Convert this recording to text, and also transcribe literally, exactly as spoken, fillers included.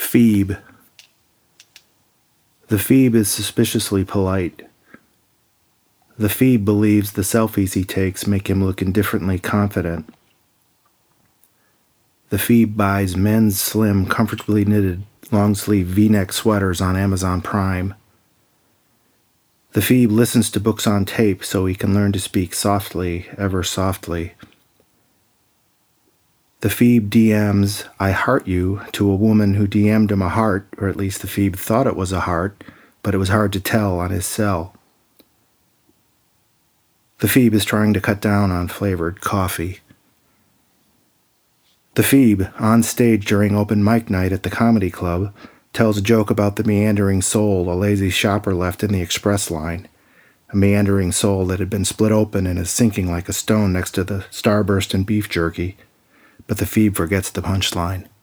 Phoebe. The Phoebe is suspiciously polite. The Phoebe believes the selfies he takes make him look indifferently confident. The Phoebe buys men's slim, comfortably knitted, long-sleeve V-neck sweaters on Amazon Prime. The Phoebe listens to books on tape so he can learn to speak softly, ever softly. The Phoebe D Ms, "I heart you," to a woman who D M'd him a heart, or at least the Phoebe thought it was a heart, but it was hard to tell on his cell. The Phoebe is trying to cut down on flavored coffee. The Phoebe, on stage during open mic night at the comedy club, tells a joke about the meandering soul a lazy shopper left in the express line, a meandering soul that had been split open and is sinking like a stone next to the starburst and beef jerky, but the Phoebe forgets the punchline.